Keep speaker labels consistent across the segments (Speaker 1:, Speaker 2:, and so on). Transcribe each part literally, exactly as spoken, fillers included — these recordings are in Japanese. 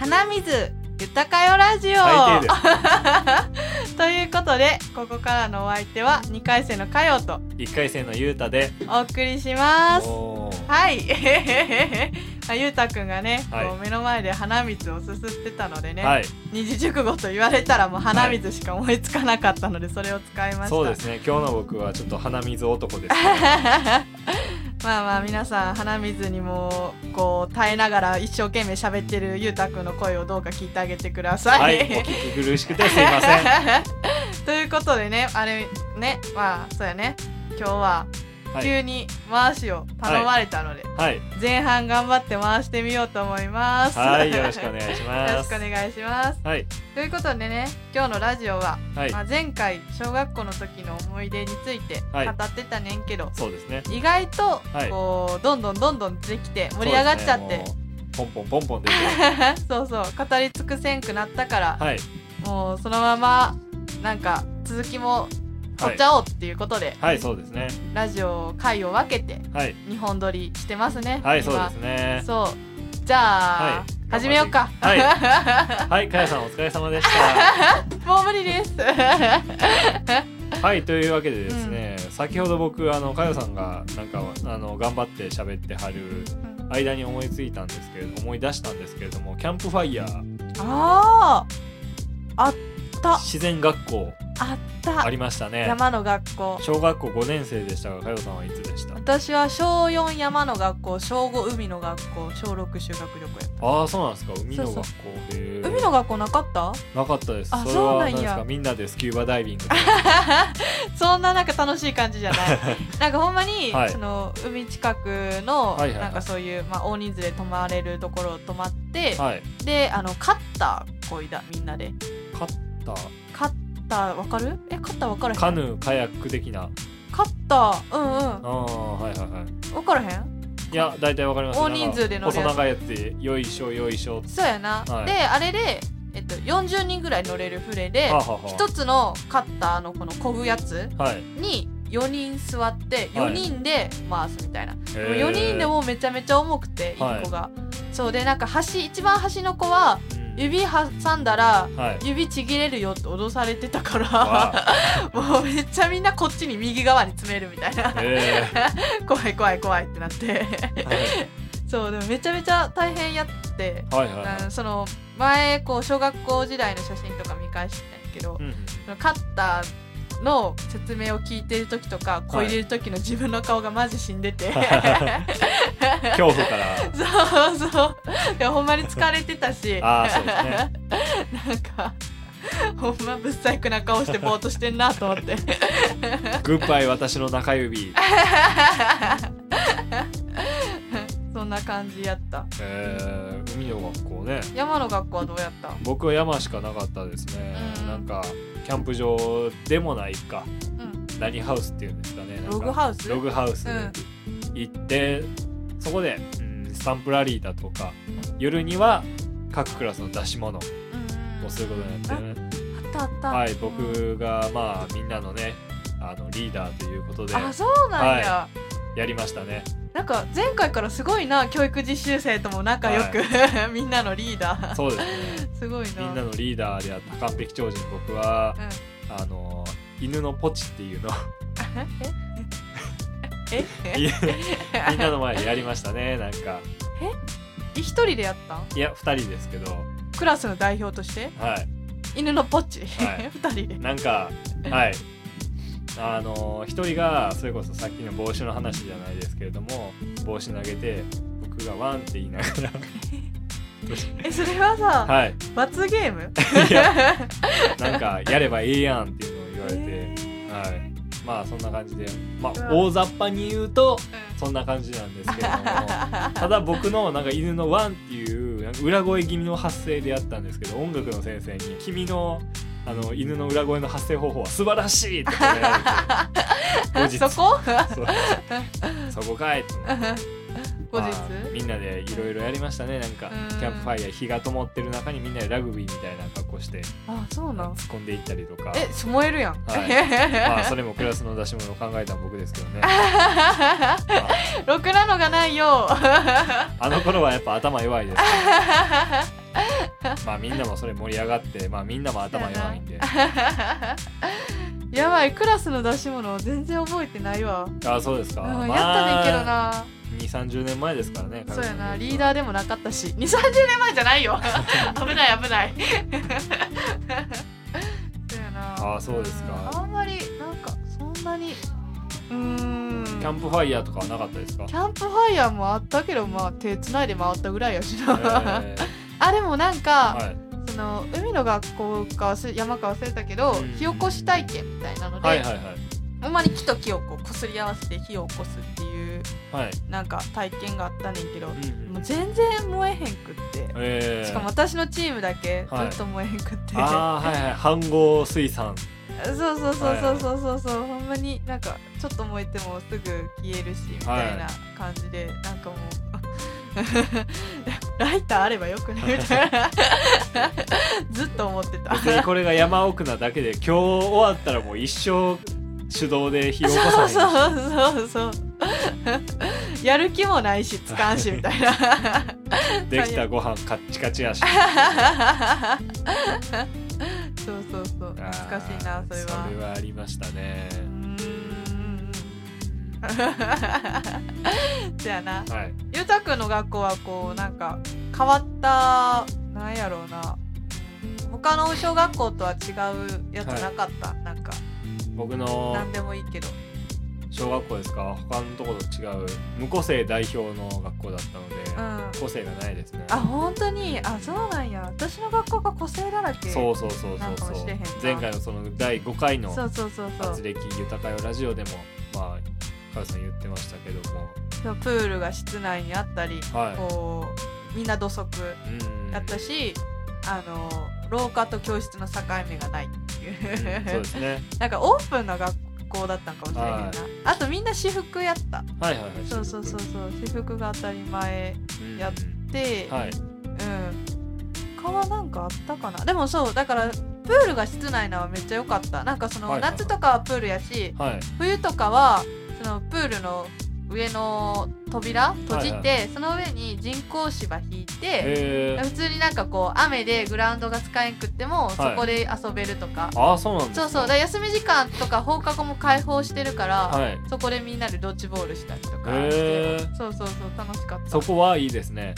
Speaker 1: 鼻水豊かよラジオということで、ここからのお相手はにかい生のかよと
Speaker 2: いっかい生のゆうたで
Speaker 1: お送りします。はいゆうたくんがね、はい、こう目の前で鼻水をすすってたのでね、はい、二字熟語と言われたらもう鼻水しか思いつかなかったので、それを使いました。
Speaker 2: そうですね、今日の僕はちょっと鼻水男です、ね、
Speaker 1: まあまあ皆さん鼻水にもこう耐えながら一生懸命喋ってるゆうたくんの声をどうか聞いてあげてください。
Speaker 2: はい、お聞き苦しくてすいません
Speaker 1: ということでね、あれね、まあそうやね、今日は急に回しを頼まれたので、はいはい、前半頑張って回してみようと思います。
Speaker 2: はい、よろしくお願いします。
Speaker 1: よろしくお願いします、はい、ということでね、今日のラジオは、はい、まあ、前回小学校の時の思い出について語ってたねんけど、はい、
Speaker 2: そうですね、
Speaker 1: 意外とこう、はい、どんどんどんどんできて盛り上がっちゃって、
Speaker 2: ポンポンポンポン出て
Speaker 1: そうそう、語り尽くせんくなったから、はい、もうそのままなんか続きも撮っちゃおうっていうことで、
Speaker 2: はい、はい、そうですね、
Speaker 1: ラジオ回を分けてにほん撮りしてますね。
Speaker 2: はい、そうですね。
Speaker 1: そう、じゃあ、はい、始めようか。
Speaker 2: はい、はい、かやさんお疲れ様でした
Speaker 1: もう無理です
Speaker 2: はい、というわけでですね、うん、先ほど僕あのかよさんがなんかあの頑張って喋ってはる間に思いついたんですけれど思い出したんですけれども、キャンプファイヤー、
Speaker 1: ああ、あった
Speaker 2: 自然学校
Speaker 1: あった
Speaker 2: ありましたね。
Speaker 1: 山の学校、
Speaker 2: 小学校ごねん生でしたが、かよさんはいつでした？
Speaker 1: 私はしょうよん山の学校、しょうご海の学校、しょうろく修学旅行やった。
Speaker 2: ああ、そうなんですか。海の学校。
Speaker 1: そうそう、へー、海の学校なかった？
Speaker 2: なかったです。
Speaker 1: あ、
Speaker 2: それは
Speaker 1: そうなんや。
Speaker 2: 何ですか、みんなでスキューバダイビング
Speaker 1: そんななんか楽しい感じじゃないなんかほんまに、はい、その海近くの、はいはいはい、なんかそういう、まあ、大人数で泊まれるところを泊まって、はい、であのカッターこいだ、みんなで。
Speaker 2: カッター
Speaker 1: カッターわかる？え、カッターわからへん？
Speaker 2: カヌーカヤック的な
Speaker 1: カッター、うんうん、
Speaker 2: ああ、はいはいはい、
Speaker 1: わからへん？
Speaker 2: いや、大体わかります。
Speaker 1: 大人数で乗るやつ、
Speaker 2: 細長いやつでよいしょよいしょ、
Speaker 1: そうやな、はい、であれで、えっと、よんじゅうにんぐらい乗れる船で、はははひとつのカッターのこの漕ぐやつによにん座ってよにんで回すみたいな、はい、よにんでもめちゃめちゃ重くていっこが、はい、そうで、なんか端一番端の子は指挟んだら指ちぎれるよって脅されてたから、はい、もうめっちゃみんなこっちに右側に詰めるみたいな怖い怖い怖いってなってはい、そうでもめちゃめちゃ大変やって、はいはいはい、その前こう小学校時代の写真とか見返してたんやけど、うん、そのカッターの説明を聞いてる時とか、こいでる時の自分の顔がマジ死んでて、はい、
Speaker 2: 恐怖から
Speaker 1: そうそうでほんまに疲れてたし、
Speaker 2: あ、そうですね、
Speaker 1: なんかほんまぶっ細工な顔してぼーっとしてんなと思って
Speaker 2: グッバイ私の中指
Speaker 1: そんな感じやった。
Speaker 2: えー、海の学校ね。
Speaker 1: 山の学校はどうやった？
Speaker 2: 僕は山しかなかったですね、うん、なんかキャンプ場でもないか、うん、何ハウスっていうんですかね、なんか
Speaker 1: ログハウス？
Speaker 2: ログハウス行って、うん、そこで、うん、スタンプラリーだとか、うん、夜には各クラスの出し物をすることになってね、
Speaker 1: うん、あったあった、
Speaker 2: はい、僕がまあみんなのね、あのリーダーということで、
Speaker 1: あ、そうなんや、
Speaker 2: はい、やりましたね。
Speaker 1: なんか前回からすごいな、教育実習生とも仲良く、はい、みんなのリーダー。
Speaker 2: そうですね
Speaker 1: すごいな、
Speaker 2: みんなのリーダーであった完璧超人、僕は、うん、あの犬のポチっていうの
Speaker 1: ええ
Speaker 2: みんなの前でやりましたね。なんか
Speaker 1: え一人でやったん？
Speaker 2: いや二人ですけど、
Speaker 1: クラスの代表として、はい、犬のポチ、はい、二人で
Speaker 2: なんか、はい、あの一人がそれこそさっきの帽子の話じゃないですけれども、帽子投げて僕がワンって言いながら
Speaker 1: え、それはさ、はい、罰ゲーム
Speaker 2: いや、なんかやればいいやんっていうのを言われて、えー、はい、まあそんな感じで、まあ大雑把に言うとそんな感じなんですけれども、ただ僕のなんか犬のワンっていうなんか裏声気味の発声でやったんですけど、音楽の先生に君のあの犬の裏声の発声方法は素晴らしいって褒められて、
Speaker 1: そこ
Speaker 2: そこかいって
Speaker 1: 後日、
Speaker 2: まあ、みんなでいろいろやりましたね。なんかキャンプファイヤー、火が灯ってる中にみんなでラグビーみたいな格好して、
Speaker 1: あ、そうなん、
Speaker 2: 突っ込んでいったりとか。
Speaker 1: え、燃えるやん、はい、
Speaker 2: まあそれもクラスの出し物を考えたの僕ですけどね
Speaker 1: ろくなのがないよ
Speaker 2: あの頃はやっぱ頭弱いですまあみんなもそれ盛り上がって、まあみんなも頭弱いんで
Speaker 1: やばい、クラスの出し物全然覚えてないわ。
Speaker 2: あ、そうですか、
Speaker 1: うん、
Speaker 2: まあ、
Speaker 1: やったねんけどな。
Speaker 2: にじゅう、さんじゅうねんまえですからね。
Speaker 1: そうやな、リーダーでもなかったし。にじゅう、さんじゅうねんまえじゃないよ危ない危ないそうやな。
Speaker 2: あ、そうですか。
Speaker 1: あんまりなんかそんなにうーん
Speaker 2: キャンプファイヤーとかはなかったですか？
Speaker 1: キャンプファイヤーもあったけど、まあ手つないで回ったぐらいやしな、えー、あ、でもなんか、はい、その海の学校か山か忘れたけど、うん、火起こし体験みたいなので、はいはいはい、ほんまに木と木をこう擦り合わせて火を起こすっていう、はい、なんか体験があったねんけど、うん、もう全然燃えへんくって、えー、しかも私のチームだけずっと燃えへんくって、はい、
Speaker 2: あー、はいはい、飯合水産、
Speaker 1: そうそうそうそうそうそうそう、ほんまになんかちょっと燃えてもすぐ消えるしみたいな感じで、はい、なんかもうライターあればよくねみたいなずっと思ってた。
Speaker 2: 別にこれが山奥なだけで今日終わったらもう一生手動で火を起こさない。
Speaker 1: そうそうそうやる気もないしつかんしみたいな
Speaker 2: できたご飯カッチカチやし
Speaker 1: そうそうそう、懐かしいな。それは
Speaker 2: それはありましたね。うーん
Speaker 1: そやな、はい、ゆうたくんの学校はこうなんか変わったなんやろうな、他の小学校とは違うやつなかった、はい、なんか
Speaker 2: 僕の
Speaker 1: なんでもいいけど
Speaker 2: 小学校ですか、他のところと違う無個性代表の学校だったので、うん、個性がないですね。
Speaker 1: あ、本当に、あ、そうなんや。私の学校が個性だらけ。
Speaker 2: そうそうそうそうそう。前回のそのだいごかいの初歴豊かよラジオでもまあカズさん言ってましたけども、
Speaker 1: そうプールが室内にあったり、はい、こうみんな土足やったし、あの廊下と教室の境目がないっていう、うん、そうですね。なんかオープンな学校だったんかもしれへんな、はい、あとみんな私服やった。はいはいはい。そうそうそうそう、私服が当たり前やって、うん、はい、うん。他はなんかあったかな。でもそうだからプールが室内なのはめっちゃ良かった。なんかその、はいはい、夏とかはプールやし、はい、冬とかはそのプールの上の扉閉じて、はいはい、その上に人工芝引いて、普通になんかこう雨でグラウンドが使えんくっても、はい、そこで遊べるとか。
Speaker 2: ああ、そうなんですか。
Speaker 1: そうそう、だ休み時間とか放課後も開放してるから、はい、そこでみんなでドッジボールしたりとかして、そうそうそう、楽しかった。
Speaker 2: そこはいいですね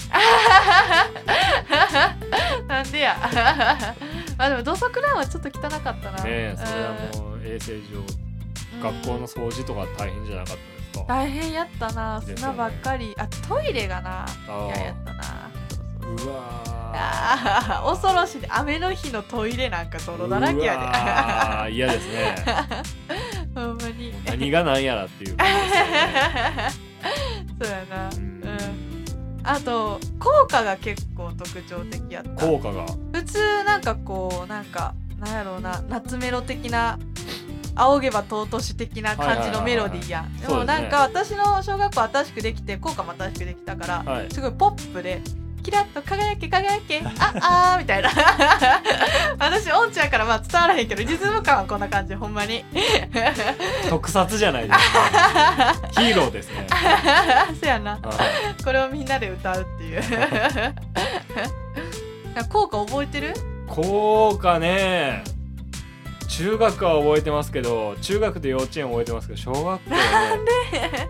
Speaker 1: なんでやまあでも土足ランはちょっと汚かったな。ね
Speaker 2: え、それはもう衛生上、学校の掃除とか大変じゃなかったですか？
Speaker 1: 大変やったな、砂ばっかり。あとトイレがな嫌やったな。そうそうそう、うわあ恐ろしいで、雨の日のトイレなんか泥だらけやで。
Speaker 2: ああ嫌ですね
Speaker 1: ほんまに
Speaker 2: 何が何やらっていう感じですよね
Speaker 1: そうやな、うん、あと効果が結構特徴的やった。
Speaker 2: 効果が
Speaker 1: 普通なんかこうなんかなんやろうな、夏メロ的な仰げば尊し的な感じのメロディーやん。でもなんか私の小学校新しくできて、効果も新しくできたから、はい、すごいポップでキラッと輝け輝けああーみたいな私音痴やからまあ伝わらへんけど、リズム感はこんな感じ。ほんまに
Speaker 2: 特撮じゃないですかヒーローですね
Speaker 1: そやな、これをみんなで歌うっていう効果覚えてる？
Speaker 2: 効果ね、中学は覚えてますけど、中学と幼稚園覚えてますけど、小学校はね、
Speaker 1: なんで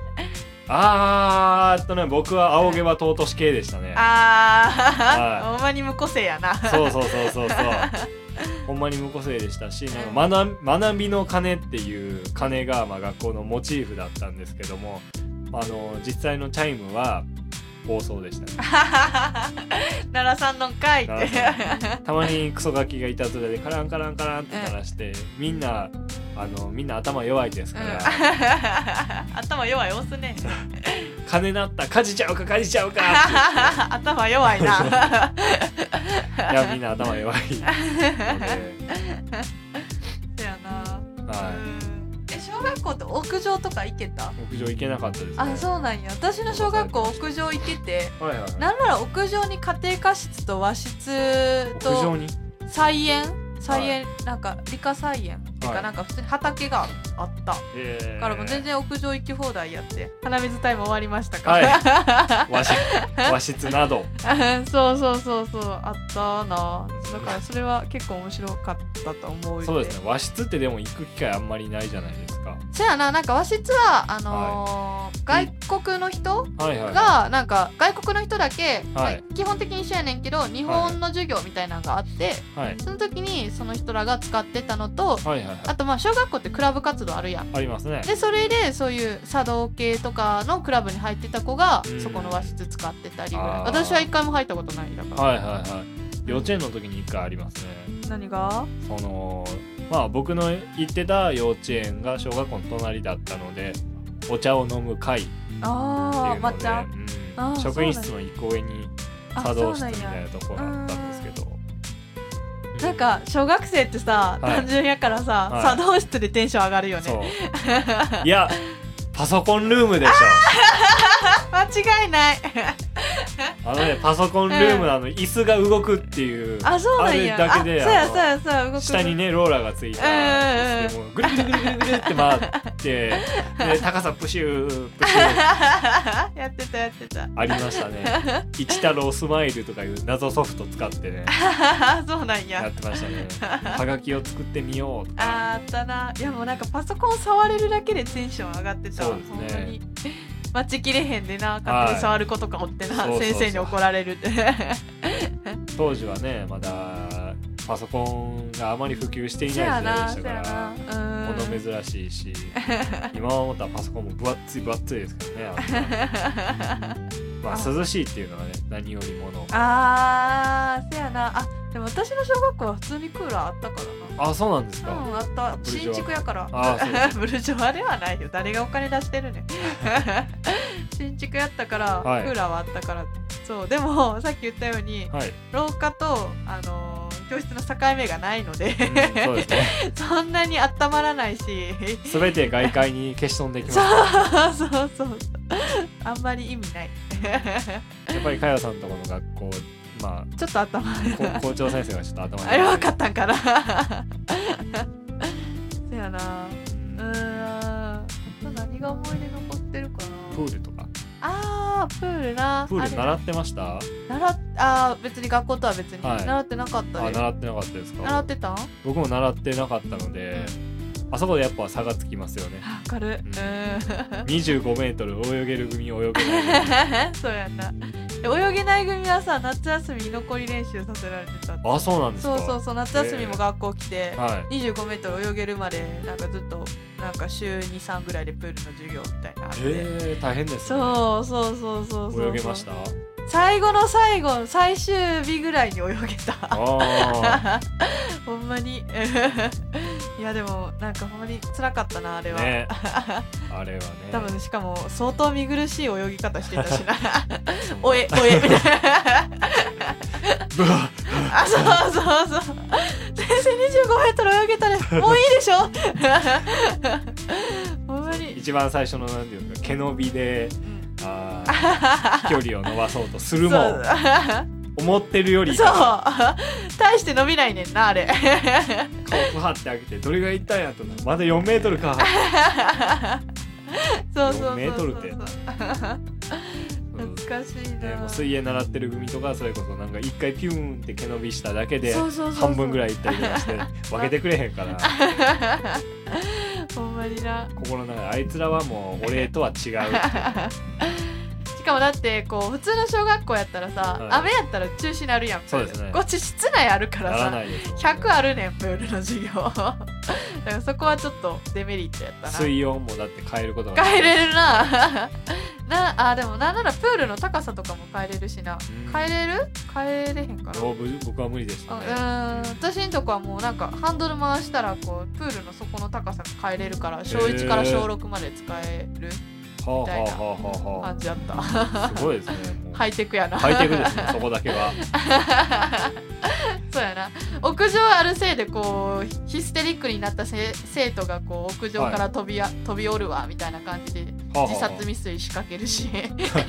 Speaker 2: あーっとね、僕は仰げば尊し系でしたね。
Speaker 1: あー、はい、ほんまに無個性やな。
Speaker 2: そうそうそうそうそうほんまに無個性でしたし、なんか 学, 学びの鐘っていう鐘がまあ学校のモチーフだったんですけども、あの実際のチャイムは暴走でしたね
Speaker 1: 奈良さんのかいって
Speaker 2: たまにクソガキがいたずらでカランカランカランって鳴らして、うん、みんなあのみんな頭弱いですから、
Speaker 1: うん、頭弱い押すね
Speaker 2: 金鳴ったかじちゃうかかじちゃうか
Speaker 1: って頭弱いな
Speaker 2: いやみんな頭弱いので
Speaker 1: そやな、
Speaker 2: はい、
Speaker 1: え小学校って屋上とか行けた？
Speaker 2: 屋上行けなかったですね。
Speaker 1: あ、そうなんや。私の小学校屋上行けて、はいはいはい、なんなら屋上に家庭科室と和室と
Speaker 2: 屋上に
Speaker 1: 菜園菜園、はい、なんか理科菜園っていうか、はい、なんか普通に畑があった、えー、だからもう全然屋上行き放題やって鼻水タイム終わりましたか、
Speaker 2: はい、和, 和室など
Speaker 1: そうそうそうそうあったな。だからそれは結構面白かったと思う。
Speaker 2: そうですね、和室ってでも行く機会あんまりないじゃないですか。
Speaker 1: そやな、なんか和室はあのーはい、外国の人が、はいはいはい、なんか外国の人だけ、はい、基本的に一緒やねんけど日本の授業みたいなのがあって、はい、その時にその人らが使ってたのと、はいはいはい、あとまあ小学校ってクラブ活動あるやん。
Speaker 2: ありますね。
Speaker 1: でそれでそういう茶道系とかのクラブに入ってた子がそこの和室使ってたりぐらい。私は一回も入ったことないだから。
Speaker 2: はいはいはい、幼稚園の時に一回ありますね。
Speaker 1: 何が？
Speaker 2: そのまあ僕の行ってた幼稚園が小学校の隣だったのでお茶を飲む会っていうので、抹茶、うん、職員室の一個上に茶道室みたいなところがあったんですけど、
Speaker 1: なんか小学生ってさ、はい、単純やからさ、はい、茶道室でテンション上がるよね。
Speaker 2: そういやパソコンルームでしょ
Speaker 1: 間違いない
Speaker 2: あのねパソコンルームのあの椅子が動くっていう、うん、あ, そうなんやあれだけで、
Speaker 1: そうやそうやそうや動く、
Speaker 2: 下にねローラーがついた椅子でもうぐるぐるぐるぐるぐるって回ってで高さプシュープシュー
Speaker 1: やってたやってた
Speaker 2: ありましたね。一太郎スマイルとかいう謎ソフト使ってね
Speaker 1: そうなんや
Speaker 2: やってましたね。はがきを作ってみようとか
Speaker 1: あ, あったな。いやもうなんかパソコン触れるだけでテンション上がってた。
Speaker 2: そうですね、本当に
Speaker 1: 待ちきれへんでな、勝手に触る子とかおってな、はい、先生に怒られるって
Speaker 2: 当時はねまだパソコンがあまり普及していない時代でしたから物珍しいし今思ったらパソコンも分厚い分厚いですけどねまあ涼しいっていうのはね何よりもの。
Speaker 1: あーせやな。あでも私の小学校は普通にクーラーあったからな。
Speaker 2: あそうなんですか。
Speaker 1: うんあった。新築やから。あそうブルジョワではないよ。誰がお金出してるね新築やったから、はい、クーラーはあったから。そうでもさっき言ったように、はい、廊下とあのー、教室の境目がないので、うん、そうですねそんなに温まらないし
Speaker 2: 全て外界に消し飛んできます
Speaker 1: そうそうそうあんまり意味ない
Speaker 2: やっぱりかよさんのところの学校まあ
Speaker 1: ちょっと頭
Speaker 2: 校長先生がちょっと頭に
Speaker 1: あれ分かったんかなそやな。うーん何が思い出残ってるかな。
Speaker 2: プールとか。
Speaker 1: あープールな。
Speaker 2: プール習ってました？
Speaker 1: 習っあ別に学校とは別に、はい、習ってなかったです。
Speaker 2: あ習ってなかったですか。
Speaker 1: 習ってたん？
Speaker 2: 僕も習ってなかったので、うん、あそこでやっぱ差がつきますよね。
Speaker 1: わかる、うん、
Speaker 2: にじゅうごメートル泳げる組泳げない組
Speaker 1: そうやな。泳げない組はさ夏休み居残り練習させられてた。
Speaker 2: あそうなんですか。
Speaker 1: そうそうそう夏休みも学校来て、はい、にじゅうごメートル泳げるまでなんかずっとなんか週に、さんぐらいでプールの授業みたいなあって、
Speaker 2: えー、大変ですね。
Speaker 1: そうそうそうそうそう。
Speaker 2: 泳げました？
Speaker 1: 最後の最後最終日ぐらいに泳げたあほんまにいやでもなんかほんまに辛かったなあれは、ね、
Speaker 2: あれはね
Speaker 1: 多分しかも相当見苦しい泳ぎ方してたしなおえおえみたいなあそうそうそう先生にじゅうごメートル泳げたねもういいでしょほんまに
Speaker 2: 一番最初のなんていうか毛伸びで、うんあ飛距離を伸ばそうとするも思ってるより
Speaker 1: そう大して伸びないねんなあれ
Speaker 2: 顔プハって開けてどれがいったんやとまだよんメートルか
Speaker 1: そうそうそうそう
Speaker 2: よんメートルって
Speaker 1: 懐かしいな、
Speaker 2: ね、もう水泳習ってる組とかそれこそなんか一回ピューンって毛伸びしただけで半分ぐらいいったりとかして分けてくれへんから
Speaker 1: ほんまにな
Speaker 2: 心の中であいつらはもう俺とは違うし
Speaker 1: かもだってこう普通の小学校やったらさ、はい、雨やったら中止になるやん。
Speaker 2: そうですね。
Speaker 1: こっち室内あるからさひゃくあるねんプールの授業だからそこはちょっとデメリットやったな。
Speaker 2: 水温もだって変えることが
Speaker 1: 変えれるななあでもなんならプールの高さとかも変えれるしな、うん、変えれる変えれへんかな。
Speaker 2: 僕は無理でしたね。
Speaker 1: うん私んとこはもうなんかハンドル回したらこうプールの底の高さが変えれるから小いちから小ろくまで使えるみたいな感じだった
Speaker 2: すごいですね。もう
Speaker 1: ハイテクやな。
Speaker 2: ハイテクですねそこだけは
Speaker 1: そうやな。屋上あるせいでこうヒステリックになった生徒がこう屋上から飛びや、はい、飛び降るわみたいな感じで自殺未遂仕掛けるし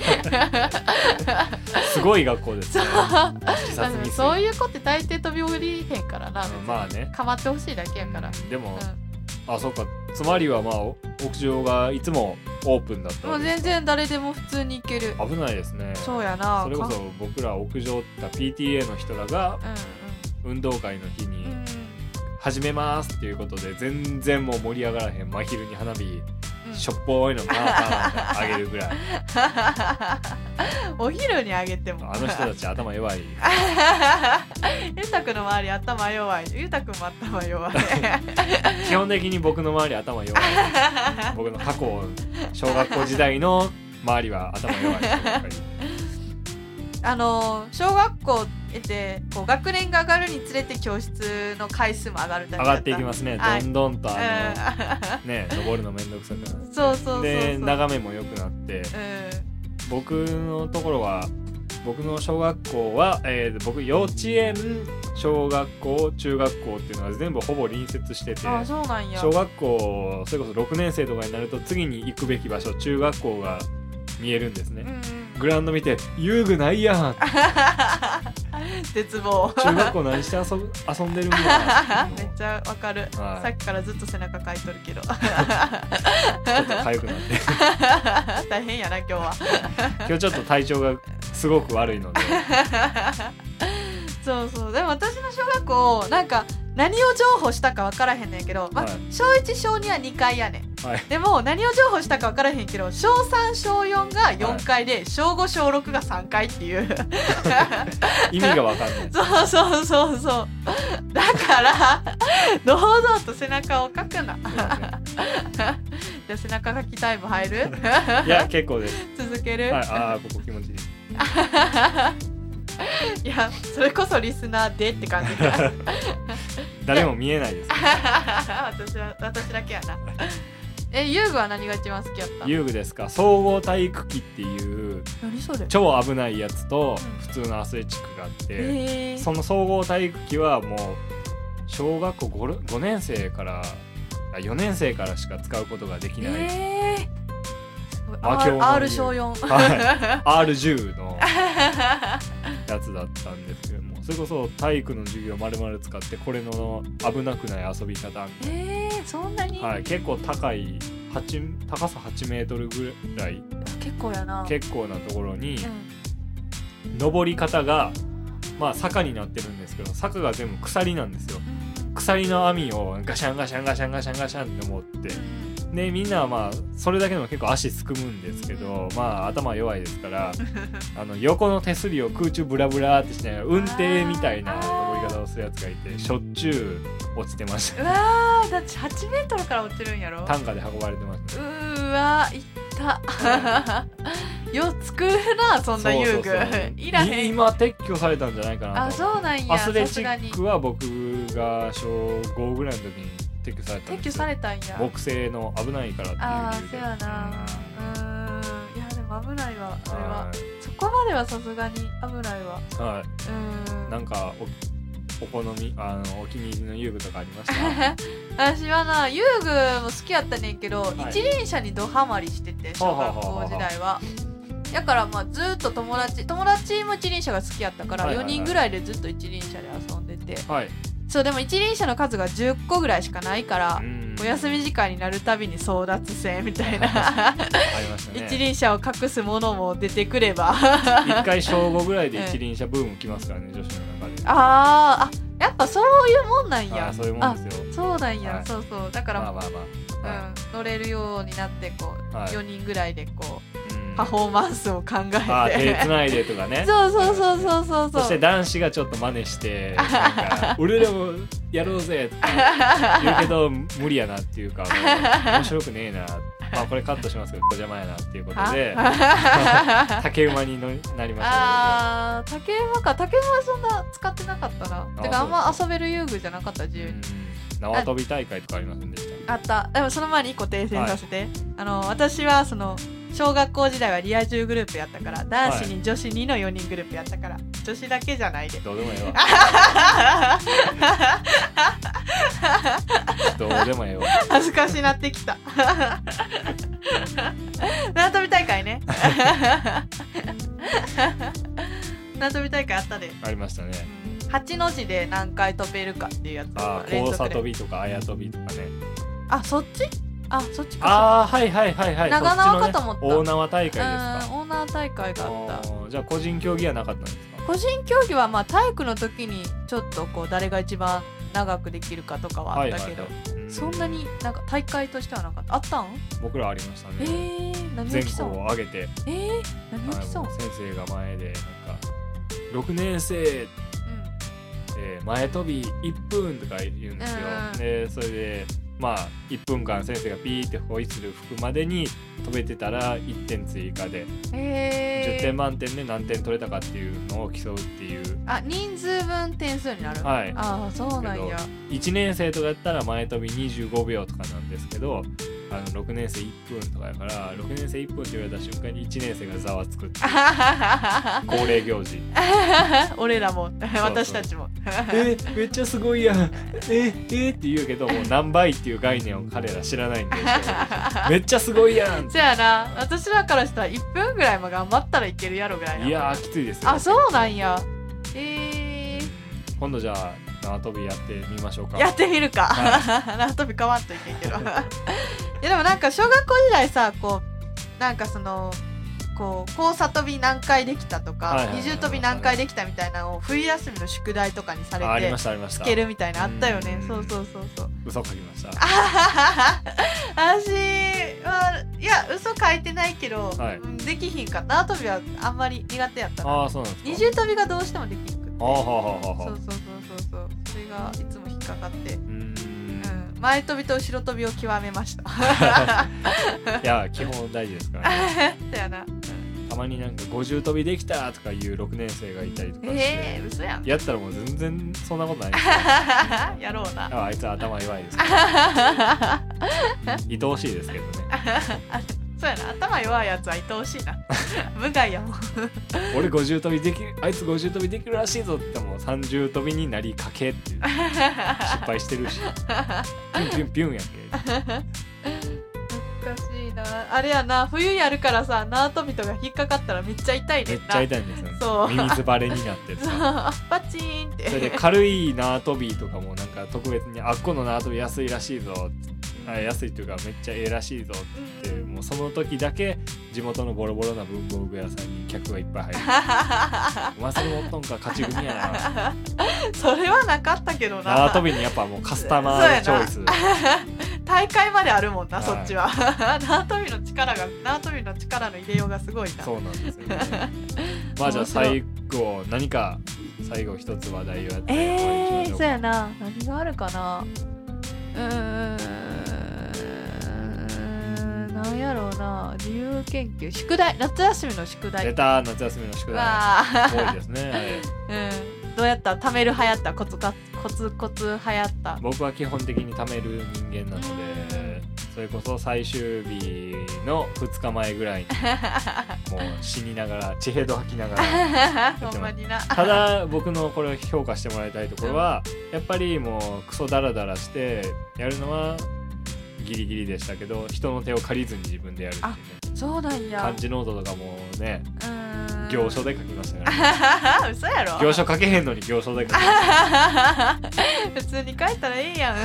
Speaker 2: すごい学校ですね自殺未遂
Speaker 1: そういう子って大抵飛び降りへんからな、
Speaker 2: うん、まあね
Speaker 1: かまってほしいだけやから、
Speaker 2: うん、でも、
Speaker 1: うん、
Speaker 2: あそうかつまりはまあ屋上がいつもオープンだった
Speaker 1: もう全然誰でも普通に行ける
Speaker 2: 危ないですね
Speaker 1: そうやな
Speaker 2: それこそ僕ら屋上って ピーティーエー の人らが運動会の日に始めますっていうことで全然もう盛り上がらへん真昼に花火しょっぽいのパーパーあげるぐらい
Speaker 1: お昼にあげても
Speaker 2: あの人たち頭弱い
Speaker 1: ゆうたくんの周り頭弱いゆうたくんも頭弱い
Speaker 2: 基本的に僕の周り頭弱い僕の過去小学校時代の周りは頭弱い
Speaker 1: あの小学校ってこう学年が上がるにつれて教室の回数も上がる
Speaker 2: 上がっていきますねどんどんとあの、うん、ね登るのめんどくさくなって
Speaker 1: そうそうそうそう
Speaker 2: で眺めも良くなって、うん、僕のところは僕の小学校は、えー、僕幼稚園小学校中学校っていうのは全部ほぼ隣接してて
Speaker 1: あそうなんや
Speaker 2: 小学校それこそろくねん生とかになると次に行くべき場所中学校が見えるんですね、うん、グラウンド見て遊具ないやん
Speaker 1: 絶望
Speaker 2: 中学校何して 遊, 遊んでるんだ
Speaker 1: めっちゃわかる、はい、さっきからずっと背中かいとるけどちょっと
Speaker 2: 痒くなって
Speaker 1: 大変やな今日は
Speaker 2: 今日ちょっと体調がすごく悪いので
Speaker 1: そうそうでも私の小学校なんか何を譲歩したか分からへんねんけど、まあはい、小いち小にはにかいやねん、はい、でも何を譲歩したか分からへんけど小さん小よんがよんかいで、はい、小ご小ろくがさんかいっていう
Speaker 2: 意味が分かんない
Speaker 1: そうそうそうそうだから堂々と背中をかくなじゃあ背中かきタイム入る
Speaker 2: いや結構です
Speaker 1: 続ける、
Speaker 2: はい、ああここ気持ちいい
Speaker 1: いやそれこそリスナーでって感じだ
Speaker 2: 誰も見えないです
Speaker 1: 私は私だけやなえ遊具は何が一番好きやった？
Speaker 2: 遊具ですか総合体育機っていう
Speaker 1: 何それ
Speaker 2: 超危ないやつと普通のアスレチックがあって、うん、その総合体育機はもう小学校 5, ごねん生からよねん生からしか使うことができない、えー
Speaker 1: R, R 小よん、
Speaker 2: はい、アールじゅう のやつだったんですけどもそれこそ体育の授業丸々使ってこれの危なくない遊び方みたいな、
Speaker 1: えー、そんなに、
Speaker 2: はい、結構高いはち高さはちメートルぐらい
Speaker 1: 結構やな
Speaker 2: 結構なところに、うん、登り方がまあ坂になってるんですけど坂が全部鎖なんですよ、うん、鎖の網をガシャンガシャンガシャンガシャンガシャンって持ってでみんなはまあそれだけでも結構足すくむんですけどまあ頭弱いですからあの横の手すりを空中ブラブラってしながら運転みたいな登り方をするやつがいてしょっちゅう落ちてました。
Speaker 1: うわーだってはちメートルから落ちるんやろ。
Speaker 2: 担架で運ばれてました、ね、
Speaker 1: うーわいったよつくなそんな遊具いらへん
Speaker 2: 今撤去されたんじゃないかなと。
Speaker 1: あそうなんや。
Speaker 2: アスレチックは僕が小ごぐらいの時に撤去されたんですよ。
Speaker 1: 撤去されたんや。
Speaker 2: 木製の危ないからっていう理由で。
Speaker 1: ああそうやな、うん、いやでも危ないわあれは、はい、そこまではさすがに危ないわ。
Speaker 2: はい、うんなんか お, お好みあのお気に入りの遊具とかありました
Speaker 1: 私はな遊具も好きやったねんけど、はい、一輪車にドハマりしてて小学校時代はだからまあずっと友達友達も一輪車が好きやったから、はいはいはい、よにんぐらいでずっと一輪車で遊んでて、はい、そうでも一輪車の数がじゅっこぐらいしかないからお休み時間になるたびに争奪戦みたいなありましたね。一輪車を隠すものも出てくれば
Speaker 2: 一回小ごぐらいで一輪車ブーム来ますからね、女子の中で。
Speaker 1: あーあやっぱそういうもんなんや。
Speaker 2: あそういうもんですよ。
Speaker 1: そうなんや、はい、そうそうだから
Speaker 2: まあまあま
Speaker 1: あ、うん、乗れるようになってこう、はい、よにんぐらいでこう、うん、パフォーマンスを考えて
Speaker 2: あ手つないでとかね
Speaker 1: そうそうそうそうそう
Speaker 2: そして男子がちょっと真似してなんか俺らもやろうぜって言うけど無理やなっていうか面白くねえなまあこれカットしますけど邪魔やなっていうことで竹馬にのなりました。
Speaker 1: あー竹馬か。竹馬はそんな使ってなかったな。てかあんま遊べる遊具じゃなかった自由に。
Speaker 2: 縄跳び大会とかありませんでした？
Speaker 1: あった。でもその前にいっこ訂正させて、はい、あの私はその小学校時代はリア充グループやったから男子に女子にのよにんグループやったから、はい、女子だけじゃないで。
Speaker 2: どうでもええわどうでもええわ
Speaker 1: 恥ずかしなってきた縄跳び大会ね縄跳び大会あったで。
Speaker 2: ありましたね。
Speaker 1: はちの字で何回飛べるかっていうやつ。
Speaker 2: ああ、交差跳びとかあや跳びとかね。
Speaker 1: あ、そっち？あ、そっちか。
Speaker 2: ああ、はいはいはいはい。
Speaker 1: 長縄かと思った。
Speaker 2: 大縄大会ですか。
Speaker 1: 大縄大会があった。
Speaker 2: じゃあ個人競技はなかったんですか？
Speaker 1: 個人競技はまあ体育の時にちょっとこう誰が一番長くできるかとかはあったけど、はいはいはい、そんなになんか大会としてはなかった。あったん？
Speaker 2: 僕らありましたね。
Speaker 1: えー、何を
Speaker 2: 全
Speaker 1: 競う？
Speaker 2: 校を挙げて、
Speaker 1: えー、何を競う？
Speaker 2: 先生が前でなんかろくねん生、うんえー、前跳びいっぷんとか言うんですよ、うん、でそれでまあいっぷんかん先生がピーってホイッスル吹くまでに飛べてたらいってん追加で、えー、じゅってん満点で何点取れたかっていうのを競うっていう。
Speaker 1: あ、人数分点数になる。
Speaker 2: はい。
Speaker 1: ああ、そうなんや。
Speaker 2: いちねん生とかやったら前跳びにじゅうごびょうとかなんですけど、あのろくねん生いっぷんとかやからろくねん生いっぷんって言われた瞬間にいちねん生がざわつくっていう恒例行事
Speaker 1: 俺らも私たちも
Speaker 2: えめっちゃすごいやんええって言うけどもう何倍っていう概念を彼ら知らないんでめっちゃすごいやん。
Speaker 1: そやな、私らからしたらいっぷんぐらいも頑張ったらいけるやろぐらいな。
Speaker 2: いやーきついですよ。
Speaker 1: あ、そうなんや。えー、
Speaker 2: 今度じゃあ縄跳びやってみましょうか。
Speaker 1: やってみるか、はい、縄跳び変わんといけんけどいやでもなんか小学校時代さ、こうなんかそのこう交差跳び何回できたとか、二重跳び何回できたみたいなのを冬休みの宿題とかにされてつけるみたいなあったよね。そうそうそうそう。
Speaker 2: 嘘書きました。
Speaker 1: 私はいや嘘書いてないけど、はい、できひんかった。縄跳びはあんまり苦手やったな。
Speaker 2: あ、そうなんですか。
Speaker 1: 二重跳びがどうしてもできんくて、
Speaker 2: あはははは。
Speaker 1: そうそうそうそうそう。それがいつも引っかかって、うん、前跳びと後ろ跳びを極めました
Speaker 2: いや基本大事ですからね
Speaker 1: そうやな。
Speaker 2: たまになんかご重跳びできたとかいうろくねん生がいたりとかして、
Speaker 1: えー、嘘やん。
Speaker 2: やったらもう全然そんなことないですよ
Speaker 1: やろうな。
Speaker 2: あ, あいつ頭弱いですから愛おしいですけどね
Speaker 1: そうやな、頭弱いやつは愛おしいな無害やもん
Speaker 2: 俺ご重跳びできる、あいつご重跳びできるらしいぞって言ってもさん重跳びになりかけっていう失敗してるしピュンピュンピュンやんけ
Speaker 1: 難しいな。あれやな、冬やるからさ、縄跳びとか引っかかったらめっちゃ痛いねんな。
Speaker 2: めっちゃ痛いんですよね。
Speaker 1: そう
Speaker 2: 耳ずばれになってさ
Speaker 1: パチーンって
Speaker 2: それで軽い縄跳びとかもなんか特別にあっこの縄跳び安いらしいぞあ安いというかめっちゃええらしいぞって、うん、もうその時だけ地元のボロボロな文房具屋さんに客がいっぱい入るお前それ持っとんか勝ち組やな
Speaker 1: それはなかったけどな。
Speaker 2: 縄跳びにやっぱもうカスタマーチョイス
Speaker 1: 大会まであるもんな、はい、そっちは縄跳びの力が縄跳びの力の入れようがすごいな。
Speaker 2: そうなんですよねまあじゃあ最後何か最後一つ話題をやって
Speaker 1: えー、そうやな。何があるかな。うーんなんやろうな。自由研究宿題、夏休みの宿題。
Speaker 2: 出た、夏休みの宿題多いですね、はい、
Speaker 1: うん、どうやった貯める流行ったコツコツコツ流行った。
Speaker 2: 僕は基本的に貯める人間なので、それこそ最終日のふつかまえぐらいにもう死にながら血ヘド吐きながら
Speaker 1: ほんまにな。
Speaker 2: ただ僕のこれ評価してもらいたいところは、うん、やっぱりもうクソダラダラしてやるのはギリギリでしたけど、人の手を借りずに自分でやるっていうね。
Speaker 1: そうなんや。
Speaker 2: 漢字ノートとかもね、行書で書きましたからね。
Speaker 1: 嘘やろ。
Speaker 2: 行書書けへんのに行書で書きました
Speaker 1: 普通に書いたらええやん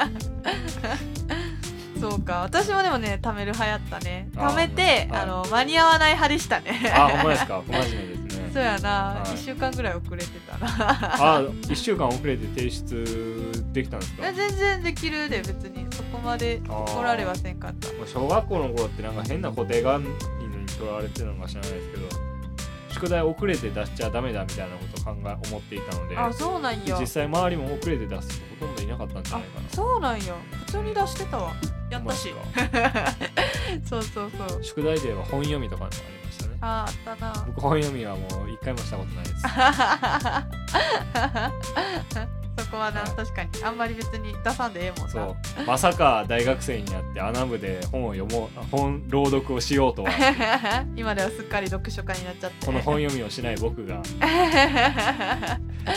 Speaker 1: そうか、私もでもね、貯める流行ったね。貯めて、あ、あの間に合わない派でしたね。
Speaker 2: あ、ほんまですか。不真面目ですね。
Speaker 1: そうやな、はい、いっしゅうかんぐらい遅れてたな
Speaker 2: あ、いっしゅうかん遅れて提出できたんですか？
Speaker 1: 全然できるで、別にそこまで怒られはせんかった。
Speaker 2: 小学校の頃ってなんか変な固定概念にとらわれてるのか知らないですけど、宿題遅れて出しちゃダメだみたいなことを考え思っていたので、
Speaker 1: あ、そうなんや。
Speaker 2: 実際周りも遅れて出す人ほとんどいなかったんじゃないかな。
Speaker 1: そうなんや。普通に出してたわ。やったしそうそうそう。
Speaker 2: 宿題では本読みとかもありましたね。
Speaker 1: あ、あったな。
Speaker 2: 僕本読みはもう一回もしたことないです
Speaker 1: そこはな、はい、確かにあんまり別に出さんでええもんな。
Speaker 2: そう、まさか大学生になって穴部で本を読もう、本朗読をしようとは
Speaker 1: 今ではすっかり読書家になっちゃって、
Speaker 2: この本読みをしない僕が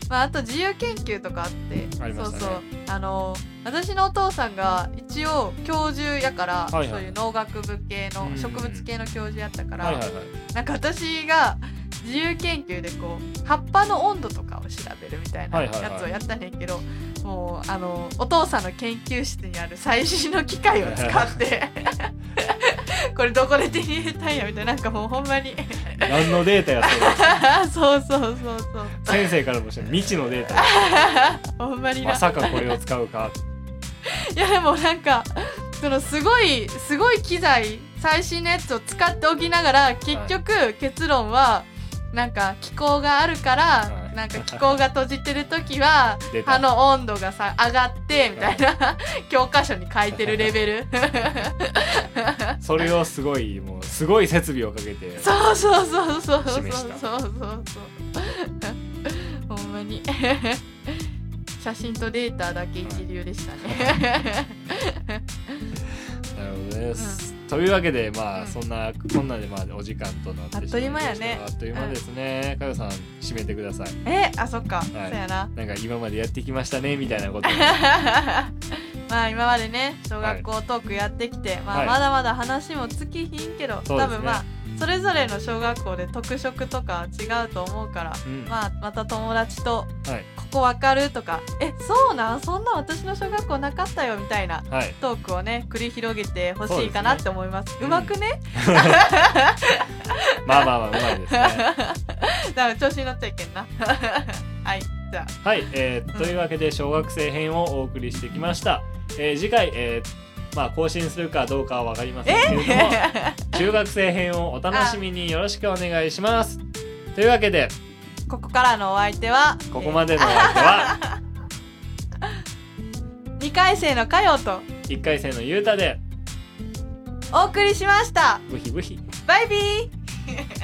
Speaker 1: まあ、あと自由研究とかあって
Speaker 2: ありましたね。
Speaker 1: そうそうあの私のお父さんが一応教授やから、はいはい、そういう農学部系の植物系の教授やったから、はいはいはい、なんか私が自由研究でこう葉っぱの温度とかを調べるみたいなやつをやったんやけど、はいはいはい、もうあのお父さんの研究室にある最新の機械を使ってこれどこで手に入れたんやみたいな、なんかもうほんまに
Speaker 2: 何のデータやった
Speaker 1: のそうそうそうそう
Speaker 2: 先生からもして未知のデータ
Speaker 1: ほんまにな
Speaker 2: まさかこれを使うか
Speaker 1: いやでもなんかそのすごいすごい機材最新のやつを使っておきながら結局結論はなんか気候があるから、はい、なんか気候が閉じてる時は葉の温度がさ上がってみたいな、はい、教科書に書いてるレベル
Speaker 2: それをすごいもうすごい設備をかけて
Speaker 1: そうそうそうそうそう
Speaker 2: 示した
Speaker 1: そうそうそうほんまに写真とデータだけ一流でしたね
Speaker 2: なるほどです、うん、というわけでまあ、うん、そんなこんなでまあお時間となってしまいました。
Speaker 1: あっという間やね。
Speaker 2: あっという間ですね。かよさん締めてください。
Speaker 1: えあそっか、はい、そうやな。
Speaker 2: なんか今までやってきましたねみたいなこと
Speaker 1: まあ今までね小学校トークやってきて、はい、まあまだまだ話も尽きひんけど、はい、多分まあそれぞれの小学校で特色とか違うと思うから、うん、まあまた友達と、はい、ここわかるとかえそうなんそんな私の小学校なかったよみたいな、はい、トークをね繰り広げてほしいかなって思います。うまくね、うん、
Speaker 2: まあまあまあうまいですね
Speaker 1: だから調子に乗っちゃいけんなはいじゃ
Speaker 2: あはい、えー、というわけで小学生編をお送りしてきました、えー、次回、えーまあ、更新するかどうかは分かりませんけれども中学生編をお楽しみによろしくお願いします。というわけで
Speaker 1: ここからのお相手は
Speaker 2: ここまでのお相手は
Speaker 1: にかい生のかよと
Speaker 2: いっかい生のゆうたで
Speaker 1: お送りしました。
Speaker 2: ブヒブヒ
Speaker 1: バイビー